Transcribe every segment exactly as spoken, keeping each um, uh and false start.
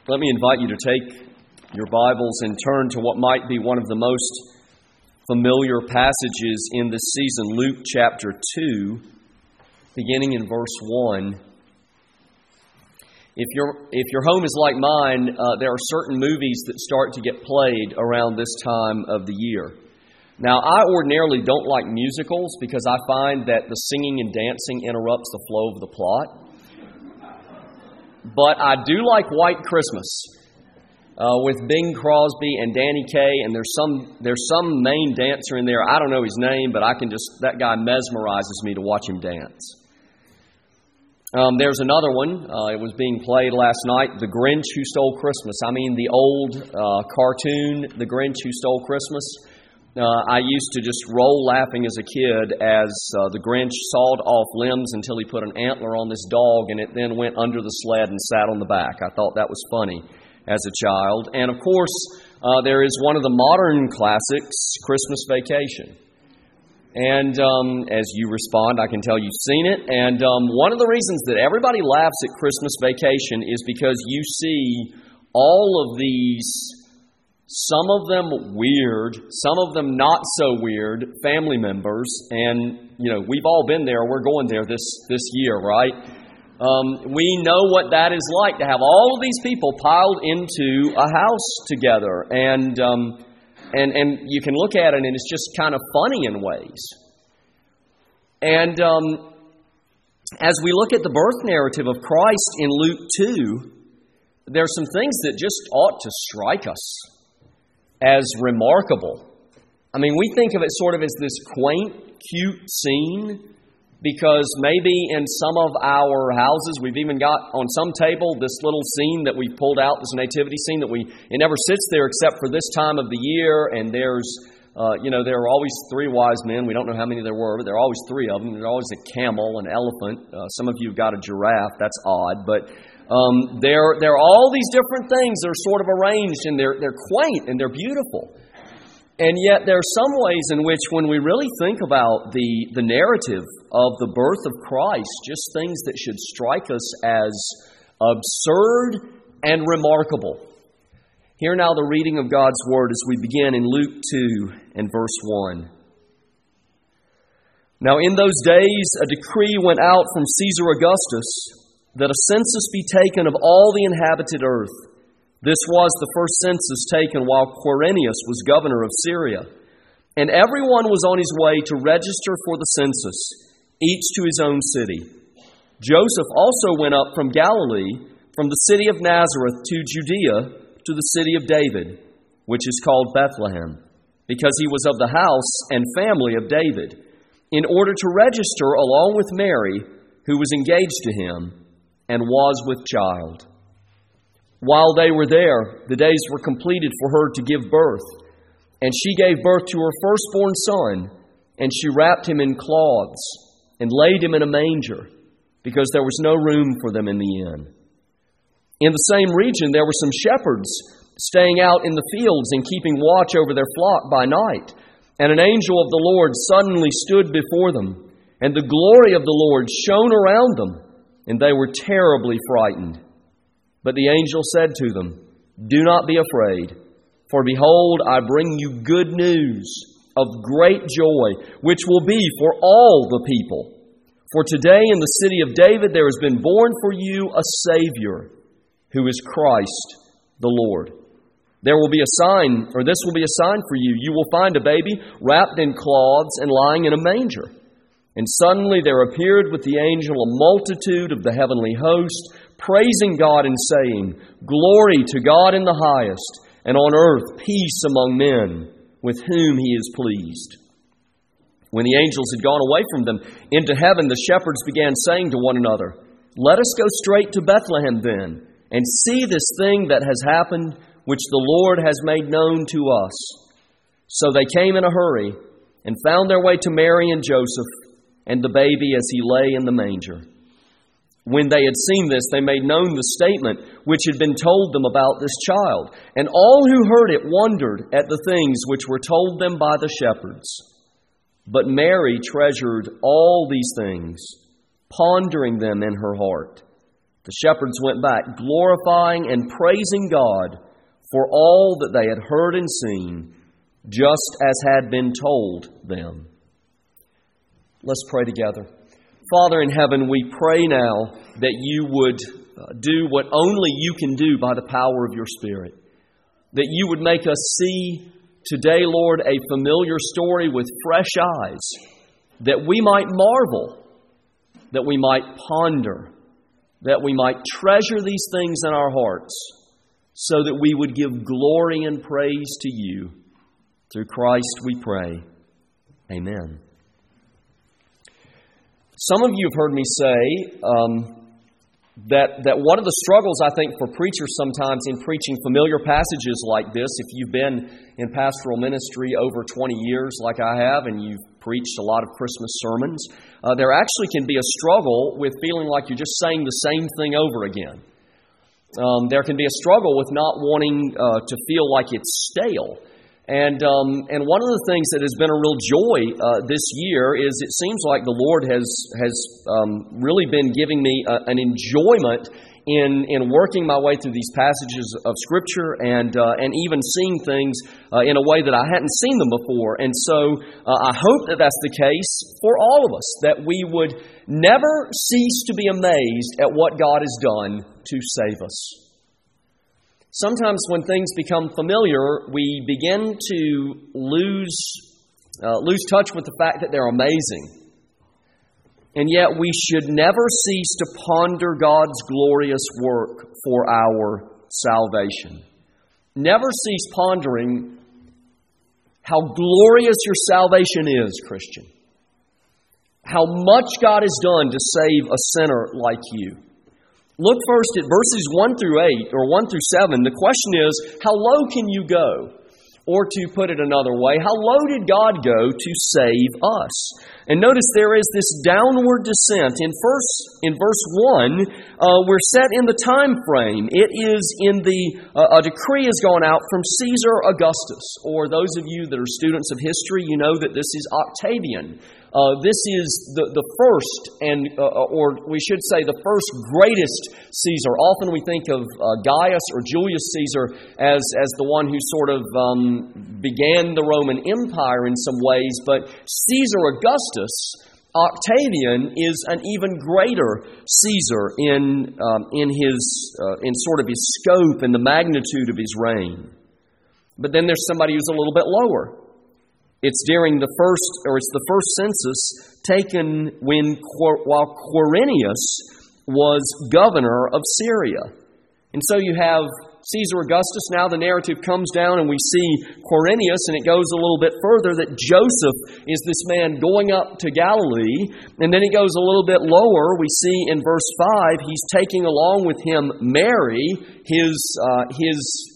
Let me invite you to take your Bibles and turn to what might be one of the most familiar passages in this season, Luke chapter two, beginning in verse one. If your if your home is like mine, uh, there are certain movies that start to get played around this time of the year. Now, I ordinarily don't like musicals because I find that the singing and dancing interrupts the flow of the plot. But I do like White Christmas uh, with Bing Crosby and Danny Kaye, and there's some there's some main dancer in there. I don't know his name, but I can just that guy mesmerizes me to watch him dance. Um, there's another one. Uh, it was being played last night, The Grinch Who Stole Christmas. I mean the old uh, cartoon, The Grinch Who Stole Christmas. Uh, I used to just roll laughing as a kid as uh, the Grinch sawed off limbs until he put an antler on this dog and it then went under the sled and sat on the back. I thought that was funny as a child. And of course, uh, there is one of the modern classics, Christmas Vacation. And um, as you respond, I can tell you've seen it. And um, one of the reasons that everybody laughs at Christmas Vacation is because you see all of these, some of them weird, some of them not so weird, family members. And, you know, we've all been there. We're going there this, this year, right? Um, we know what that is like to have all of these people piled into a house together. And, um, and, and you can look at it and it's just kind of funny in ways. And um, as we look at the birth narrative of Christ in Luke two, there are some things that just ought to strike us as remarkable. I mean, we think of it sort of as this quaint, cute scene because maybe in some of our houses, we've even got on some table this little scene that we pulled out, this nativity scene that we, it never sits there except for this time of the year, and there's, uh, you know, there are always three wise men. We don't know how many there were, but there are always three of them. There's always a camel, an elephant. Uh, some of you have got a giraffe. That's odd, but Um, there, there are all these different things that are sort of arranged, and they're, they're quaint and they're beautiful. And yet there are some ways in which when we really think about the, the narrative of the birth of Christ, just things that should strike us as absurd and remarkable. Hear now the reading of God's Word as we begin in Luke two and verse one. Now in those days a decree went out from Caesar Augustus that a census be taken of all the inhabited earth. This was the first census taken while Quirinius was governor of Syria. And everyone was on his way to register for the census, each to his own city. Joseph also went up from Galilee, from the city of Nazareth to Judea, to the city of David, which is called Bethlehem, because he was of the house and family of David, in order to register along with Mary, who was engaged to him, and was with child. While they were there, the days were completed for her to give birth. And she gave birth to her firstborn son, and she wrapped him in cloths, and laid him in a manger, because there was no room for them in the inn. In the same region there were some shepherds staying out in the fields and keeping watch over their flock by night. And an angel of the Lord suddenly stood before them, and the glory of the Lord shone around them, and they were terribly frightened. But the angel said to them, "Do not be afraid, for behold, I bring you good news of great joy, which will be for all the people. For today in the city of David there has been born for you a Savior, who is Christ the Lord. There will be a sign, or this will be a sign for you. You will find a baby wrapped in cloths and lying in a manger." And suddenly there appeared with the angel a multitude of the heavenly host, praising God and saying, "Glory to God in the highest, and on earth peace among men, with whom he is pleased." When the angels had gone away from them into heaven, the shepherds began saying to one another, "Let us go straight to Bethlehem then, and see this thing that has happened, which the Lord has made known to us." So they came in a hurry, and found their way to Mary and Joseph, and the baby as he lay in the manger. When they had seen this, they made known the statement which had been told them about this child. And all who heard it wondered at the things which were told them by the shepherds. But Mary treasured all these things, pondering them in her heart. The shepherds went back, glorifying and praising God for all that they had heard and seen, just as had been told them. Let's pray together. Father in heaven, we pray now that you would do what only you can do by the power of your Spirit. That you would make us see today, Lord, a familiar story with fresh eyes, that we might marvel, that we might ponder, that we might treasure these things in our hearts, so that we would give glory and praise to you. Through Christ we pray. Amen. Some of you have heard me say um, that, that one of the struggles, I think, for preachers sometimes in preaching familiar passages like this, if you've been in pastoral ministry over twenty years like I have, and you've preached a lot of Christmas sermons, uh, there actually can be a struggle with feeling like you're just saying the same thing over again. Um, there can be a struggle with not wanting uh, to feel like it's stale. And um, and one of the things that has been a real joy uh, this year is it seems like the Lord has has um, really been giving me a, an enjoyment in in working my way through these passages of Scripture and uh, and even seeing things uh, in a way that I hadn't seen them before. And so uh, I hope that that's the case for all of us, that we would never cease to be amazed at what God has done to save us. Sometimes when things become familiar, we begin to lose uh, lose touch with the fact that they're amazing. And yet we should never cease to ponder God's glorious work for our salvation. Never cease pondering how glorious your salvation is, Christian. How much God has done to save a sinner like you. Look first at verses one through eight, or one through seven. The question is, how low can you go? Or to put it another way, how low did God go to save us? And notice there is this downward descent. In verse, in verse one, uh, we're set in the time frame. It is in the, uh, a decree has gone out from Caesar Augustus. Or those of you that are students of history, you know that this is Octavian. Uh, this is the, the first, and uh, or we should say the first greatest Caesar. Often we think of uh, Gaius or Julius Caesar as, as the one who sort of um, began the Roman Empire in some ways, but Caesar Augustus, Octavian, is an even greater Caesar in um, in his uh, in sort of his scope and the magnitude of his reign. But then there's somebody who's a little bit lower. It's during the first, or it's the first census taken when while Quirinius was governor of Syria. And so you have Caesar Augustus. Now the narrative comes down and we see Quirinius, and it goes a little bit further that Joseph is this man going up to Galilee. And then it goes a little bit lower. We see in verse five, he's taking along with him Mary, his uh, his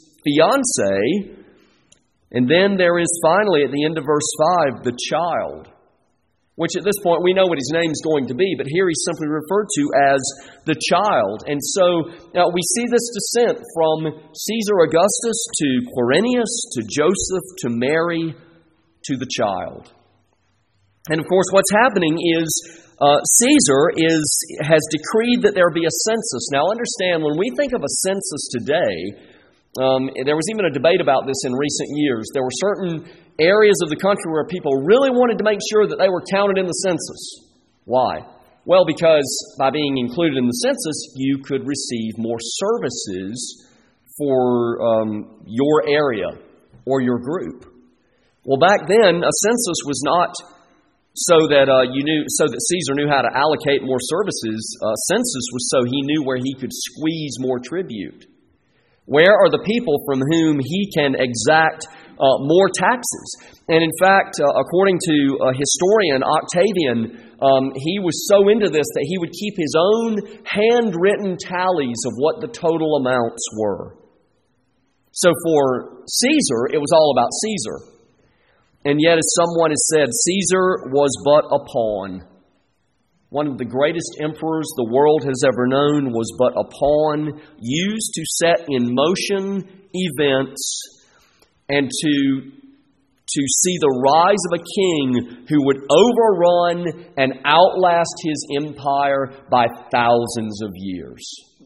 fiancée. And then there is finally, at the end of verse five, the child, which at this point we know what his name is going to be, but here he's simply referred to as the child. And so now we see this descent from Caesar Augustus to Quirinius, to Joseph, to Mary, to the child. And of course what's happening is uh, Caesar is has decreed that there be a census. Now understand, when we think of a census today, Um, there was even a debate about this in recent years. There were certain areas of the country where people really wanted to make sure that they were counted in the census. Why? Well, because by being included in the census, you could receive more services for um, your area or your group. Well, back then, a census was not so that uh, you knew, so that Caesar knew how to allocate more services. A census was so he knew where he could squeeze more tribute. Where are the people from whom he can exact uh, more taxes? And in fact, uh, according to a historian, Octavian, um, he was so into this that he would keep his own handwritten tallies of what the total amounts were. So for Caesar, it was all about Caesar. And yet, as someone has said, Caesar was but a pawn. One of the greatest emperors the world has ever known was but a pawn used to set in motion events and to, to see the rise of a king who would overrun and outlast his empire by thousands of years.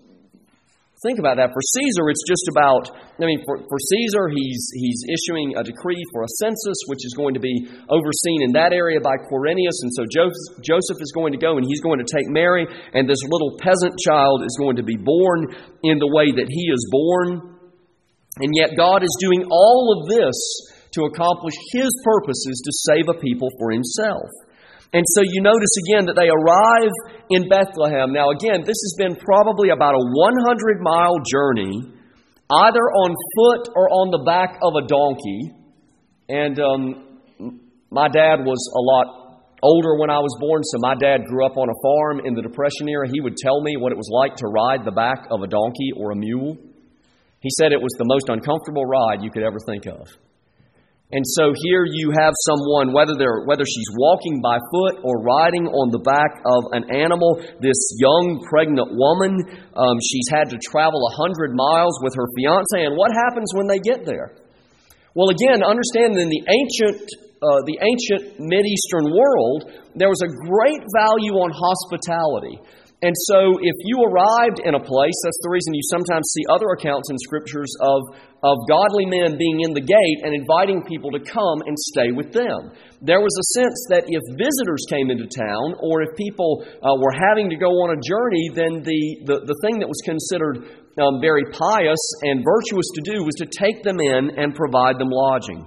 Think about that. For Caesar, it's just about, I mean, for, for Caesar, he's he's issuing a decree for a census, which is going to be overseen in that area by Quirinius. And so Joseph, Joseph is going to go and he's going to take Mary, and this little peasant child is going to be born in the way that he is born. And yet God is doing all of this to accomplish His purposes to save a people for Himself. And so you notice again that they arrive in Bethlehem. Now again, this has been probably about a one hundred mile journey, either on foot or on the back of a donkey. And um, my dad was a lot older when I was born, so my dad grew up on a farm in the Depression era. He would tell me what it was like to ride the back of a donkey or a mule. He said it was the most uncomfortable ride you could ever think of. And so here you have someone, whether they're whether she's walking by foot or riding on the back of an animal, this young pregnant woman, um, she's had to travel a hundred miles with her fiancé. And what happens when they get there? Well, again, understand that in the ancient, uh, the ancient Mideastern world, there was a great value on hospitality. And so if you arrived in a place, that's the reason you sometimes see other accounts in Scriptures of, of godly men being in the gate and inviting people to come and stay with them. There was a sense that if visitors came into town, or if people uh, were having to go on a journey, then the, the, the thing that was considered um, very pious and virtuous to do was to take them in and provide them lodging.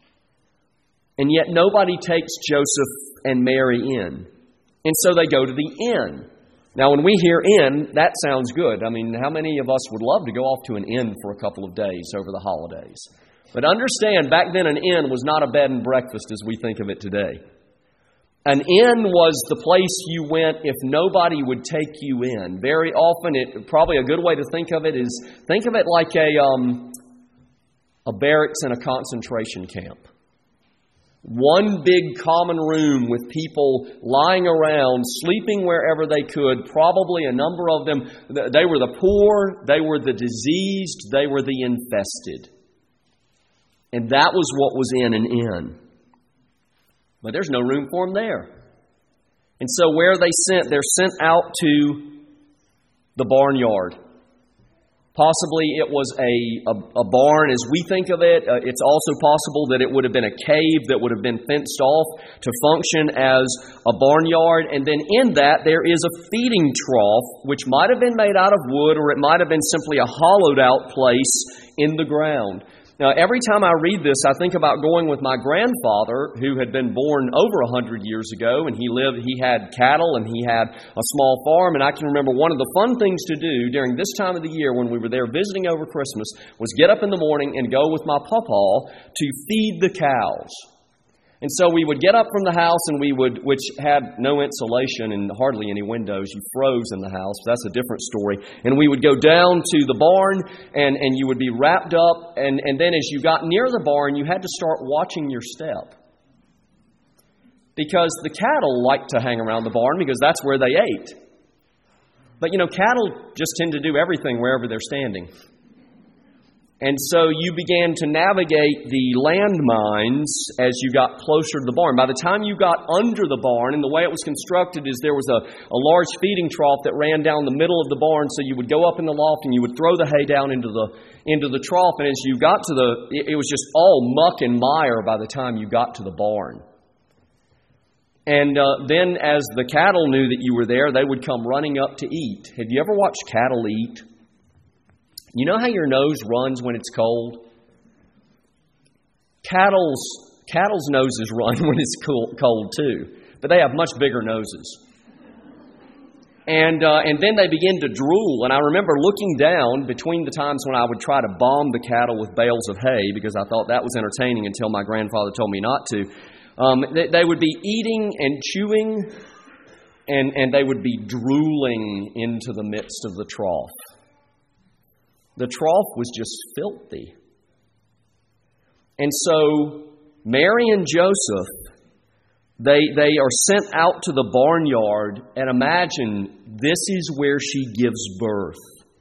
And yet nobody takes Joseph and Mary in. And so they go to the inn. Now, when we hear inn, that sounds good. I mean, how many of us would love to go off to an inn for a couple of days over the holidays? But understand, back then an inn was not a bed and breakfast as we think of it today. An inn was the place you went if nobody would take you in. Very often, it probably a good way to think of it is, think of it like a, um, a barracks in a concentration camp. One big common room with people lying around, sleeping wherever they could. Probably a number of them, they were the poor, they were the diseased, they were the infested. And that was what was in an inn. But there's no room for them there. And so where are they sent? They're sent out to the barnyard. Possibly it was a, a, a barn as we think of it. Uh, it's also possible that it would have been a cave that would have been fenced off to function as a barnyard. And then in that there is a feeding trough, which might have been made out of wood, or it might have been simply a hollowed out place in the ground. Now, every time I read this, I think about going with my grandfather, who had been born over a hundred years ago, and he lived. He had cattle and he had a small farm. And I can remember one of the fun things to do during this time of the year when we were there visiting over Christmas was get up in the morning and go with my pawpaw to feed the cows. And so we would get up from the house, and we would, which had no insulation and hardly any windows. You froze in the house. That's a different story. And we would go down to the barn, and, and you would be wrapped up. And, and then as you got near the barn, you had to start watching your step. Because the cattle liked to hang around the barn because that's where they ate. But, you know, cattle just tend to do everything wherever they're standing. And so you began to navigate the landmines as you got closer to the barn. By the time you got under the barn, and the way it was constructed is there was a, a large feeding trough that ran down the middle of the barn. So you would go up in the loft and you would throw the hay down into the into the trough. And as you got to the, it, it was just all muck and mire by the time you got to the barn. And uh, then as the cattle knew that you were there, they would come running up to eat. Have you ever watched cattle eat? You know how your nose runs when it's cold? Cattle's, cattle's noses run when it's cool, cold too, but they have much bigger noses. And uh, and then they begin to drool. And I remember looking down between the times when I would try to bomb the cattle with bales of hay, because I thought that was entertaining until my grandfather told me not to. Um, they, they would be eating and chewing, and, and they would be drooling into the midst of the trough. The trough was just filthy. And so Mary and Joseph, they, they are sent out to the barnyard, and imagine this is where she gives birth.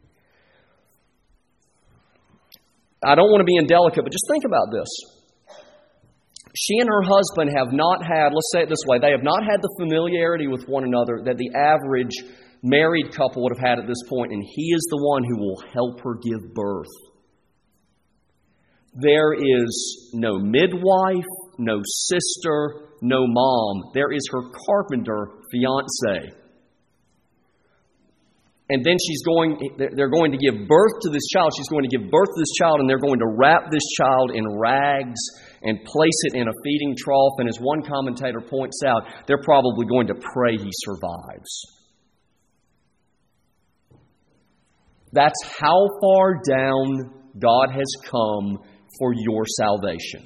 I don't want to be indelicate, but just think about this. She and her husband have not had, let's say it this way, they have not had the familiarity with one another that the average married couple would have had at this point, and He is the one who will help her give birth. There is no midwife, no sister, no mom. There is her carpenter fiance. And then she's going, they're going to give birth to this child. She's going to give birth to this child, and they're going to wrap this child in rags and place it in a feeding trough. And as one commentator points out, they're probably going to pray he survives. That's how far down God has come for your salvation.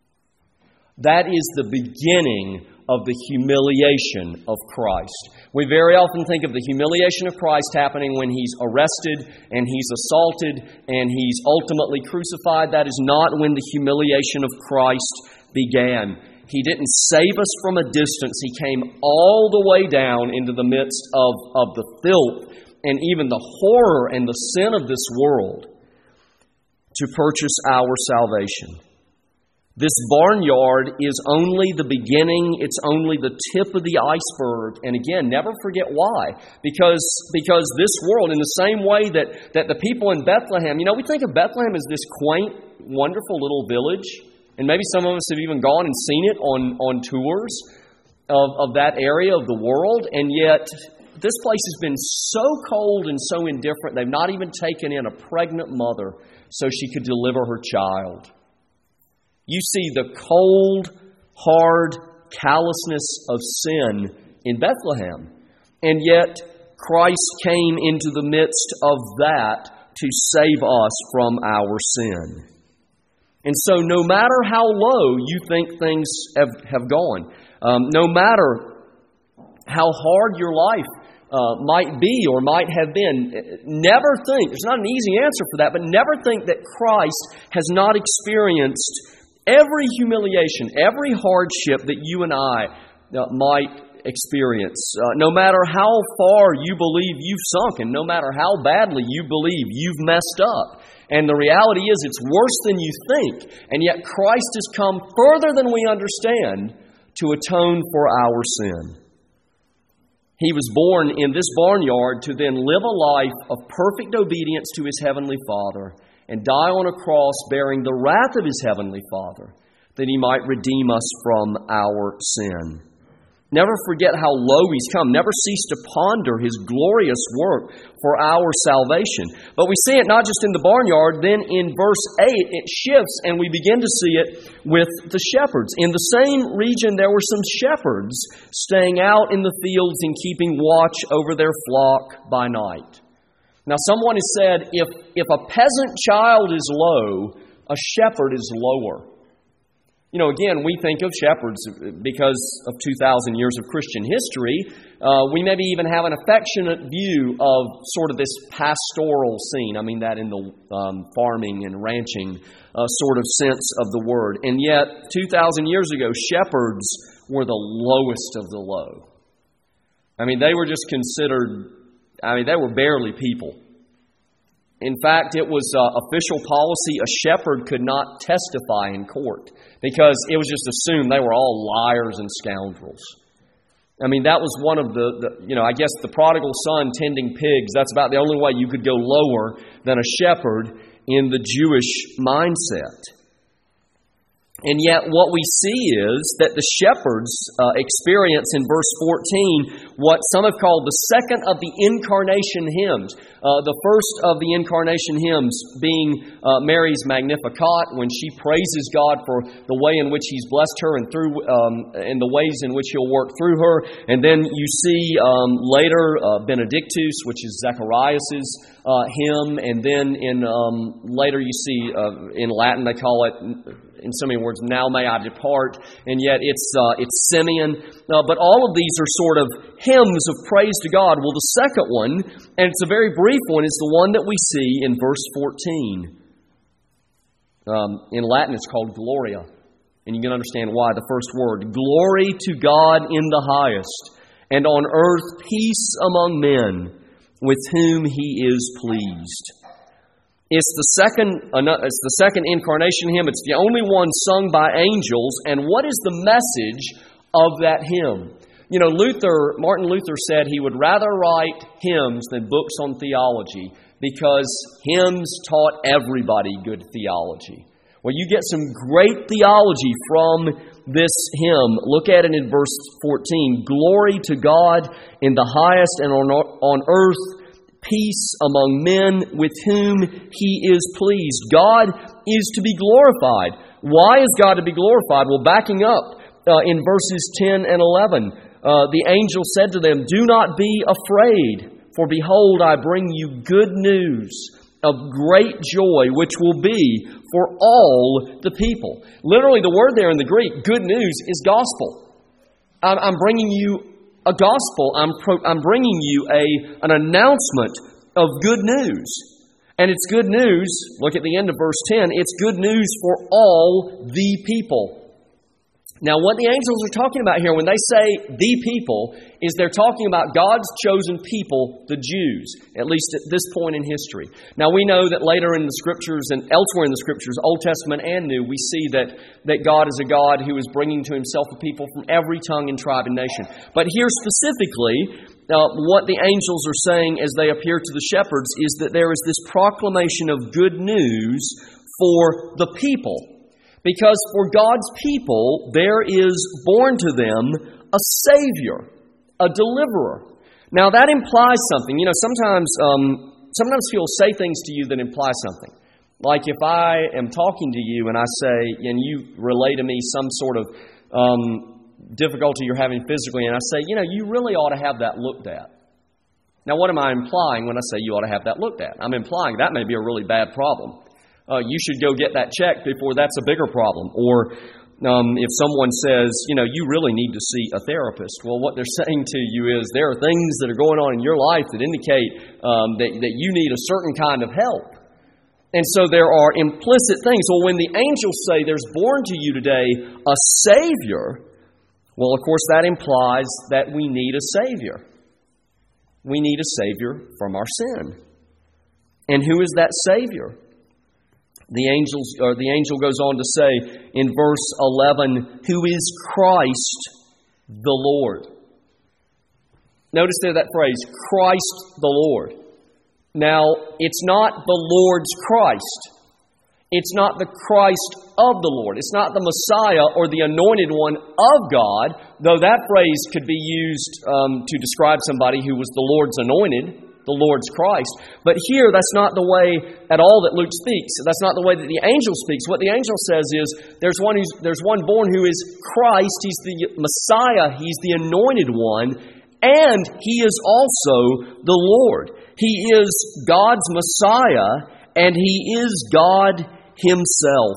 That is the beginning of the humiliation of Christ. We very often think of the humiliation of Christ happening when He's arrested and He's assaulted and He's ultimately crucified. That is not when the humiliation of Christ began. He didn't save us from a distance. He came all the way down into the midst of, of the filth and even the horror and the sin of this world to purchase our salvation. This barnyard is only the beginning. It's only the tip of the iceberg. And again, never forget why. Because, because this world, in the same way that, that the people in Bethlehem, you know, we think of Bethlehem as this quaint, wonderful little village. And maybe some of us have even gone and seen it on, on tours of, of that area of the world. And yet, this place has been so cold and so indifferent, they've not even taken in a pregnant mother so she could deliver her child. You see the cold, hard callousness of sin in Bethlehem. And yet, Christ came into the midst of that to save us from our sin. And so no matter how low you think things have, have gone, um, no matter how hard your life uh, might be or might have been, never think, there's not an easy answer for that, but never think that Christ has not experienced every humiliation, every hardship that you and I uh, might experience. Uh, no matter how far you believe you've sunk, and no matter how badly you believe you've messed up. And the reality is it's worse than you think. And yet Christ has come further than we understand to atone for our sin. He was born in this barnyard to then live a life of perfect obedience to His Heavenly Father and die on a cross bearing the wrath of His Heavenly Father, that He might redeem us from our sin. Never forget how low He's come. Never cease to ponder His glorious work for our salvation. But we see it not just in the barnyard, then in verse eight it shifts and we begin to see it with the shepherds. In the same region there were some shepherds staying out in the fields and keeping watch over their flock by night. Now someone has said, if, if a peasant child is low, a shepherd is lower. You know, again, we think of shepherds because of two thousand years of Christian history. Uh, we maybe even have an affectionate view of sort of this pastoral scene. I mean that in the um, farming and ranching uh, sort of sense of the word. And yet, two thousand years ago, shepherds were the lowest of the low. I mean, they were just considered, I mean, they were barely people. In fact, it was uh, official policy a shepherd could not testify in court because it was just assumed they were all liars and scoundrels. I mean, that was one of the, the, you know, I guess the prodigal son tending pigs, that's about the only way you could go lower than a shepherd in the Jewish mindset. And yet what we see is that the shepherds uh, experience in verse fourteen what some have called the second of the incarnation hymns. Uh, the first of the incarnation hymns being uh, Mary's Magnificat, when she praises God for the way in which He's blessed her and through um, and the ways in which He'll work through her. And then you see um, later uh, Benedictus, which is Zacharias' uh, hymn. And then in um, later you see uh, in Latin they call it, in so many words, now may I depart, and yet it's uh, it's Simeon. Uh, but all of these are sort of hymns of praise to God. Well, the second one, and it's a very brief one, is the one that we see in verse fourteen. Um, in Latin, it's called Gloria, and you can understand why. The first word, glory to God in the highest, and on earth peace among men, with whom He is pleased. It's the second it's the second incarnation hymn. It's the only one sung by angels. And what is the message of that hymn? You know, Luther, Martin Luther said he would rather write hymns than books on theology because hymns taught everybody good theology. Well, you get some great theology from this hymn. Look at it in verse fourteen. Glory to God in the highest, and on, on earth peace among men with whom He is pleased. God is to be glorified. Why is God to be glorified? Well, backing up uh, in verses ten and eleven, uh, the angel said to them, "Do not be afraid, for behold, I bring you good news of great joy, which will be for all the people." Literally, the word there in the Greek, good news, is gospel. I'm, I'm bringing you a gospel. I'm, pro, I'm bringing you a an announcement of good news. And it's good news, look at the end of verse ten, it's good news for all the people. Now, what the angels are talking about here when they say the people is they're talking about God's chosen people, the Jews, at least at this point in history. Now, we know that later in the Scriptures and elsewhere in the Scriptures, Old Testament and New, we see that, that God is a God who is bringing to Himself a people from every tongue and tribe and nation. But here specifically, uh, what the angels are saying as they appear to the shepherds is that there is this proclamation of good news for the people. Because for God's people, there is born to them a Savior, a deliverer. Now that implies something. You know, sometimes um, sometimes people say things to you that imply something. Like if I am talking to you and I say, and you relay to me some sort of um, difficulty you're having physically, and I say, you know, you really ought to have that looked at. Now what am I implying when I say you ought to have that looked at? I'm implying that may be a really bad problem. Uh, you should go get that checked before that's a bigger problem. Or um, if someone says, you know, you really need to see a therapist. Well, what they're saying to you is there are things that are going on in your life that indicate um, that, that you need a certain kind of help. And so there are implicit things. Well, when the angels say there's born to you today a Savior, well, of course, that implies that we need a Savior. We need a Savior from our sin. And who is that Savior? The angels, or the angel goes on to say in verse eleven, who is Christ the Lord. Notice there that phrase, Christ the Lord. Now, it's not the Lord's Christ. It's not the Christ of the Lord. It's not the Messiah or the anointed one of God, though that phrase could be used um, to describe somebody who was the Lord's anointed, the Lord's Christ. But here, that's not the way at all that Luke speaks. That's not the way that the angel speaks. What the angel says is, there's one who's, there's one born who is Christ. He's the Messiah. He's the anointed one. And He is also the Lord. He is God's Messiah, and He is God Himself.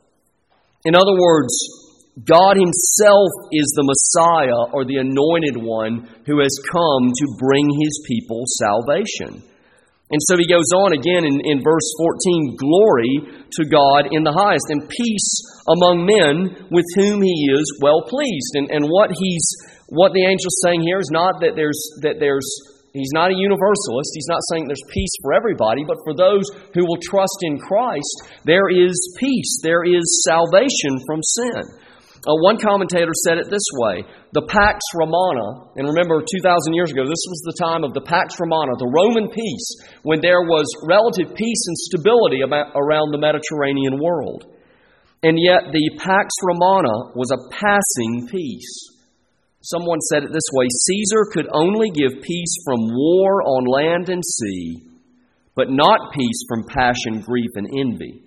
In other words, God Himself is the Messiah or the anointed one who has come to bring His people salvation. And so He goes on again in, in verse fourteen, glory to God in the highest and peace among men with whom He is well pleased. And, and what he's what the angel's saying here is not that there's that there's He's not a universalist. He's not saying there's peace for everybody, but for those who will trust in Christ, there is peace. There is salvation from sin. Uh, one commentator said it this way, the Pax Romana, and remember two thousand years ago, this was the time of the Pax Romana, the Roman peace, when there was relative peace and stability about, around the Mediterranean world. And yet the Pax Romana was a passing peace. Someone said it this way, Caesar could only give peace from war on land and sea, but not peace from passion, grief, and envy.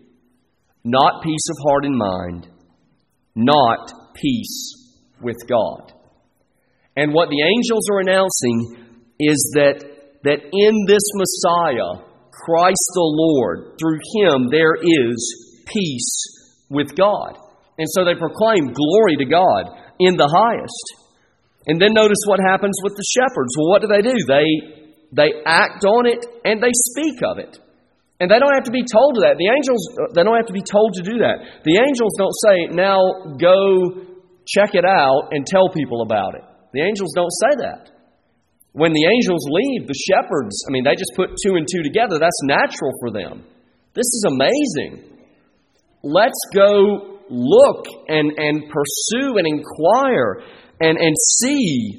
Not peace of heart and mind, not peace with God. And what the angels are announcing is that, that in this Messiah, Christ the Lord, through Him there is peace with God. And so they proclaim glory to God in the highest. And then notice what happens with the shepherds. Well, what do they do? They, they act on it and they speak of it. And they don't have to be told to that. The angels, they don't have to be told to do that. The angels don't say, now go check it out and tell people about it. The angels don't say that. When the angels leave, the shepherds, I mean, they just put two and two together. That's natural for them. This is amazing. Let's go look and, and pursue and inquire and, and see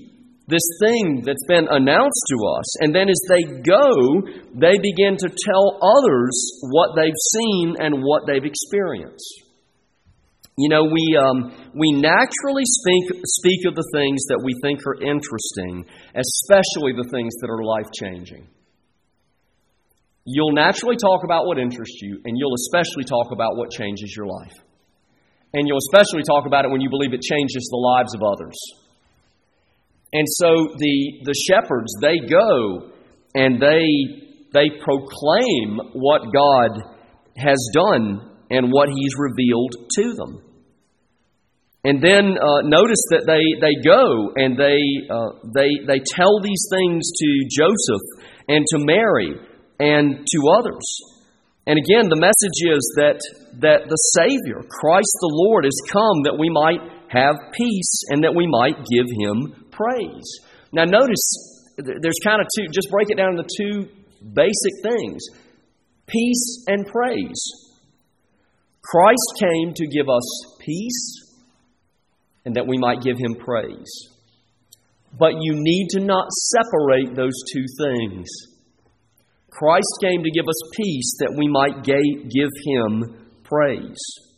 this thing that's been announced to us. And then as they go, they begin to tell others what they've seen and what they've experienced. You know, we um, we naturally speak, speak of the things that we think are interesting, especially the things that are life-changing. You'll naturally talk about what interests you, and you'll especially talk about what changes your life. And you'll especially talk about it when you believe it changes the lives of others. And so the the shepherds, they go and they they proclaim what God has done and what He's revealed to them. And then uh, notice that they, they go and they uh, they they tell these things to Joseph and to Mary and to others. And again, the message is that that the Savior, Christ the Lord, has come that we might have peace and that we might give Him praise. Now notice, there's kind of two, just break it down into two basic things. Peace and praise. Christ came to give us peace and that we might give Him praise. But you need to not separate those two things. Christ came to give us peace that we might give Him praise.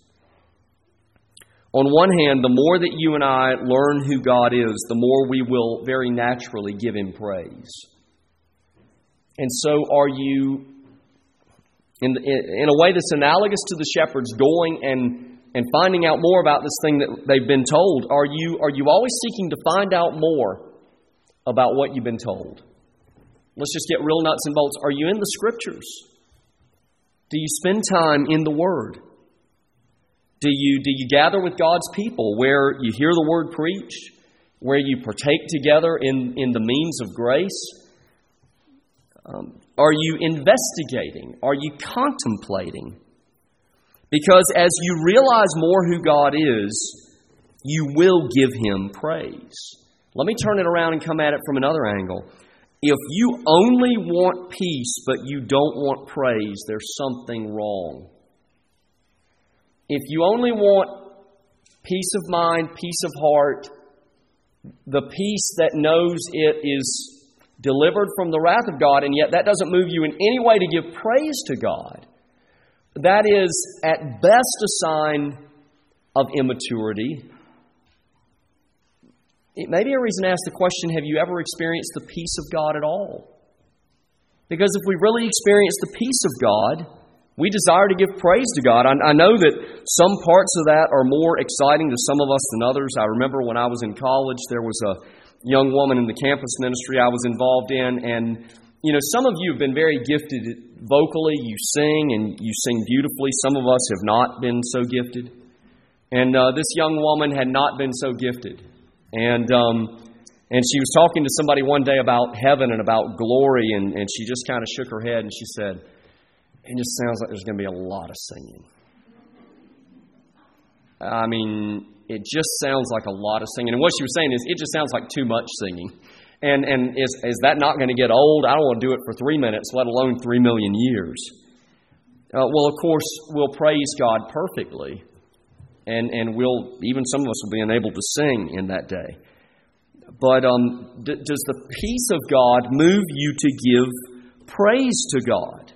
On one hand, the more that you and I learn who God is, the more we will very naturally give Him praise. And so are you, in, in a way that's analogous to the shepherds going and, and finding out more about this thing that they've been told, are you, are you always seeking to find out more about what you've been told? Let's just get real nuts and bolts. Are you in the Scriptures? Do you spend time in the Word? Do you, do you gather with God's people where you hear the Word preached, where you partake together in, in the means of grace? Um, are you investigating? Are you contemplating? Because as you realize more who God is, you will give Him praise. Let me turn it around and come at it from another angle. If you only want peace but you don't want praise, there's something wrong. If you only want peace of mind, peace of heart, the peace that knows it is delivered from the wrath of God, and yet that doesn't move you in any way to give praise to God, that is at best a sign of immaturity. It may be a reason to ask the question, have you ever experienced the peace of God at all? Because if we really experience the peace of God, we desire to give praise to God. I, I know that some parts of that are more exciting to some of us than others. I remember when I was in college, there was a young woman in the campus ministry I was involved in. And, you know, some of you have been very gifted vocally. You sing, and you sing beautifully. Some of us have not been so gifted. And uh, this young woman had not been so gifted. And um, and she was talking to somebody one day about heaven and about glory, and, and she just kind of shook her head and she said, "It just sounds like there's going to be a lot of singing." I mean, it just sounds like a lot of singing. And what she was saying is, it just sounds like too much singing. And and is is that not going to get old? I don't want to do it for three minutes, let alone three million years. Uh, well, of course, we'll praise God perfectly. And and we'll, even some of us will be unable to sing in that day. But um, d- does the peace of God move you to give praise to God?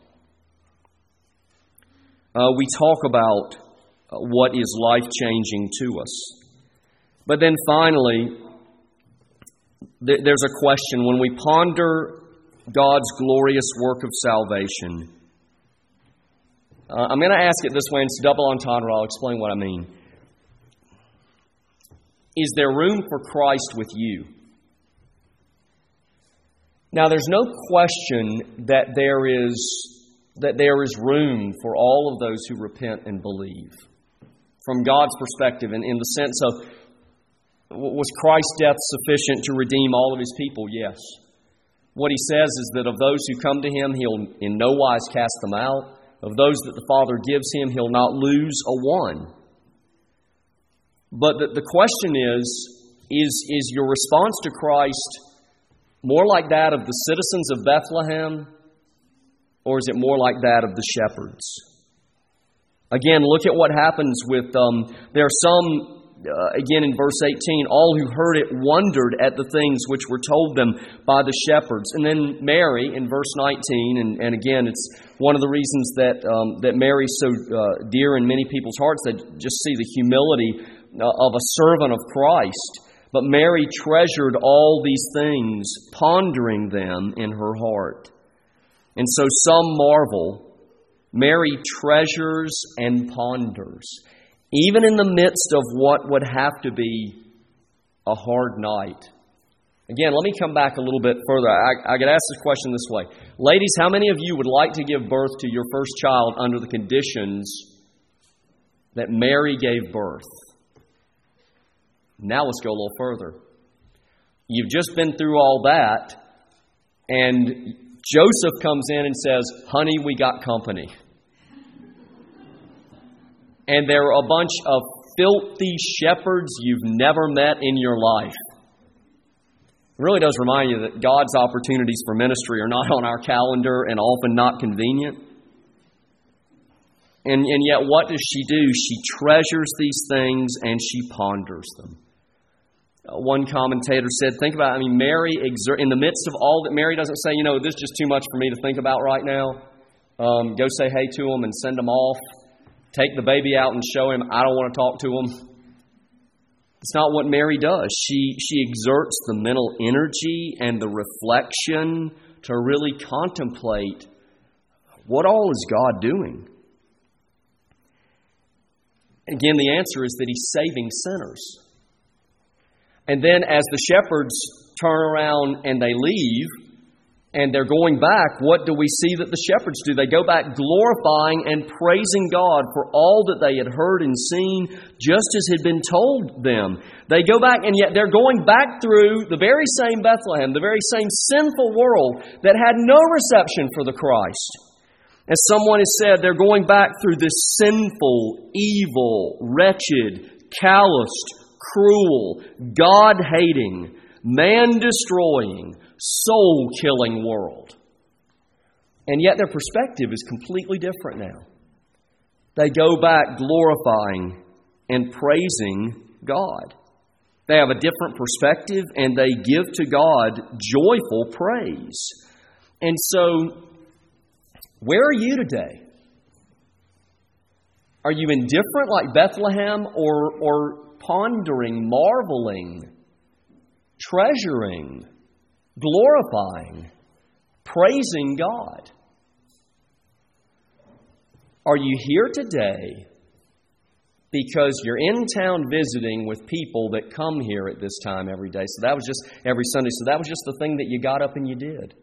Uh, we talk about uh, what is life-changing to us. But then finally, th- there's a question. When we ponder God's glorious work of salvation, uh, I'm going to ask it this way, and it's double entendre. I'll explain what I mean. Is there room for Christ with you? Now, there's no question that there is that there is room for all of those who repent and believe. From God's perspective, and in the sense of, was Christ's death sufficient to redeem all of His people? Yes. What He says is that of those who come to Him, He'll in no wise cast them out. Of those that the Father gives Him, He'll not lose a one. But the, the question is, is, is your response to Christ more like that of the citizens of Bethlehem, or is it more like that of the shepherds? Again, look at what happens with, um, there are some uh, again in verse eighteen, all who heard it wondered at the things which were told them by the shepherds. And then Mary in verse nineteen, and, and again, it's one of the reasons that um, that Mary's so uh, dear in many people's hearts. They just see the humility of a servant of Christ. But Mary treasured all these things, pondering them in her heart. And so some marvel, Mary treasures and ponders, even in the midst of what would have to be a hard night. Again, let me come back a little bit further. I, I could ask this question this way. Ladies, how many of you would like to give birth to your first child under the conditions that Mary gave birth? Now let's go a little further. You've just been through all that, and Joseph comes in and says, honey, we got company. And there are a bunch of filthy shepherds you've never met in your life. It really does remind you that God's opportunities for ministry are not on our calendar and often not convenient. And, and yet what does she do? She treasures these things and she ponders them. Uh, one commentator said, think about it, I mean, Mary, exert, in the midst of all that, Mary doesn't say, you know, this is just too much for me to think about right now. Um, go say hey to them and send them off. Take the baby out and show him, I don't want to talk to him. It's not what Mary does. She, she exerts the mental energy and the reflection to really contemplate what all is God doing. Again, the answer is that He's saving sinners. And then as the shepherds turn around and they leave, and they're going back, what do we see that the shepherds do? They go back glorifying and praising God for all that they had heard and seen, just as had been told them. They go back, and yet they're going back through the very same Bethlehem, the very same sinful world that had no reception for the Christ. As someone has said, they're going back through this sinful, evil, wretched, calloused, cruel, God-hating, man-destroying, soul-killing world. And yet their perspective is completely different now. They go back glorifying and praising God. They have a different perspective and they give to God joyful praise. And so, where are you today? Are you indifferent like Bethlehem, or, or pondering, marveling, treasuring, glorifying, praising God? Are you here today because you're in town visiting with people that come here at this time every day? So that was just every Sunday. So that was just the thing that you got up and you did.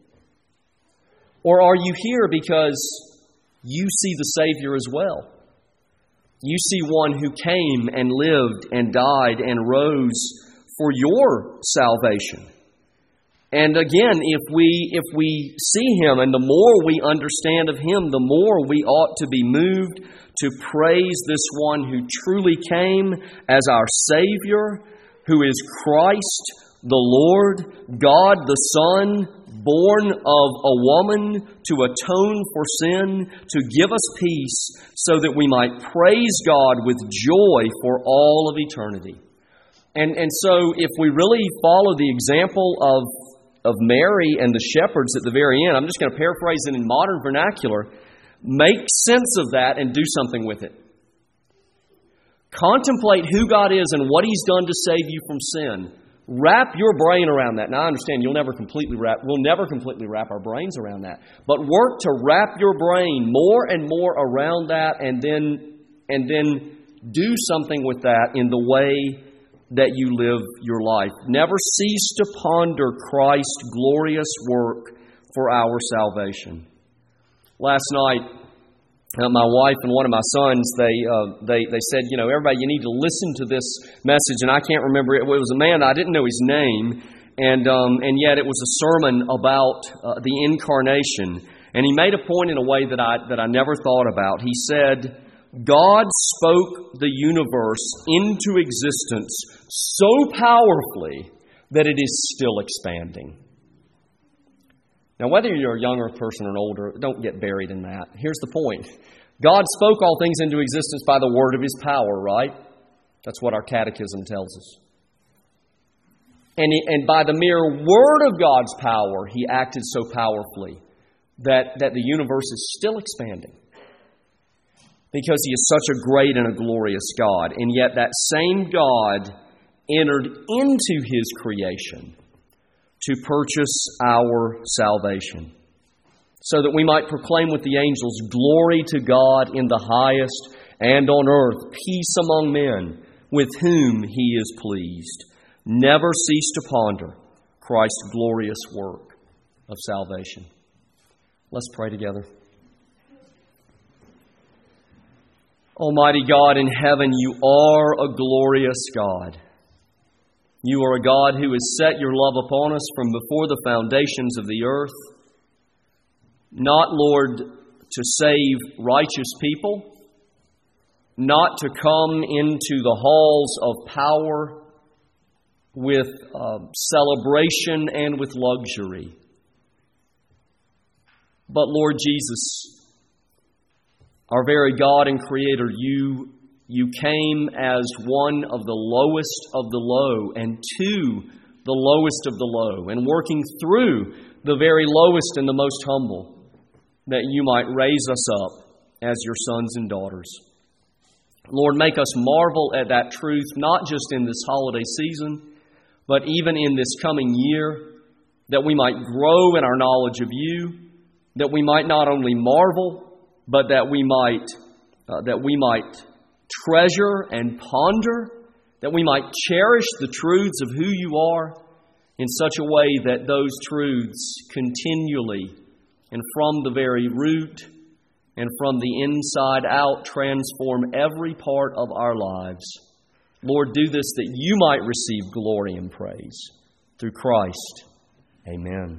Or are you here because you see the Savior as well? You see one who came and lived and died and rose for your salvation. And again, if we if we see Him, and the more we understand of Him, the more we ought to be moved to praise this one who truly came as our Savior, who is Christ the Lord, God the Son, born of a woman to atone for sin, to give us peace, so that we might praise God with joy for all of eternity. And, and so if we really follow the example of, of Mary and the shepherds at the very end, I'm just going to paraphrase it in modern vernacular, make sense of that and do something with it. Contemplate who God is and what He's done to save you from sin. Wrap your brain around that. Now, I understand you'll never completely wrap, we'll never completely wrap our brains around that. But work to wrap your brain more and more around that, and then, and then do something with that in the way that you live your life. Never cease to ponder Christ's glorious work for our salvation. Last night, Uh, my wife and one of my sons, they uh, they they said, you know, everybody, you need to listen to this message. And I can't remember, it, it was a man, I didn't know his name, and um, and yet it was a sermon about uh, the incarnation. And he made a point in a way that I that I never thought about. He said, God spoke the universe into existence so powerfully that it is still expanding. Now, whether you're a younger person or an older, don't get buried in that. Here's the point. God spoke all things into existence by the word of His power, right? That's what our catechism tells us. And, he, and by the mere word of God's power, He acted so powerfully that, that the universe is still expanding. Because He is such a great and a glorious God. And yet that same God entered into His creation to purchase our salvation, so that we might proclaim with the angels, glory to God in the highest, and on earth peace among men with whom He is pleased. Never cease to ponder Christ's glorious work of salvation. Let's pray together. Almighty God in heaven, You are a glorious God. You are a God who has set Your love upon us from before the foundations of the earth. Not, Lord, to save righteous people, not to come into the halls of power with uh, celebration and with luxury. But Lord Jesus, our very God and Creator, You, you came as one of the lowest of the low and to the lowest of the low, and working through the very lowest and the most humble, that You might raise us up as Your sons and daughters. Lord, make us marvel at that truth, not just in this holiday season, but even in this coming year, that we might grow in our knowledge of You, that we might not only marvel, but that we might uh, that we might treasure and ponder, that we might cherish the truths of who You are in such a way that those truths continually and from the very root and from the inside out transform every part of our lives. Lord, do this that You might receive glory and praise. Through Christ. Amen.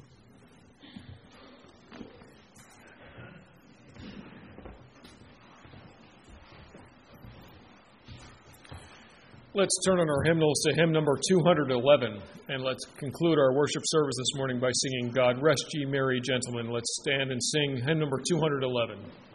Let's turn on our hymnals to hymn number two hundred eleven, and let's conclude our worship service this morning by singing God Rest Ye Merry Gentlemen. Let's stand and sing hymn number two hundred eleven.